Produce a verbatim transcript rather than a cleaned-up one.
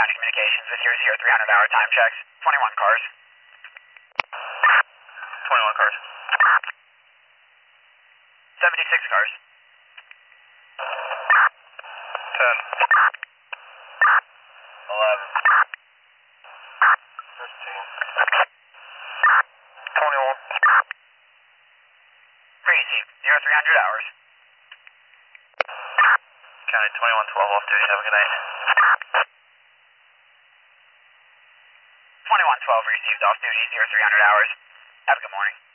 County Communications with your zero three hundred hour time checks. twenty-one cars. twenty-one cars. seventy-six cars. ten. eleven. fifteen. twenty-one. Frequency, zero three hundred hours. County twenty-one twelve off duty. Have a good night. twenty-one twelve received off duty, zero three hundred hours. Have a good morning.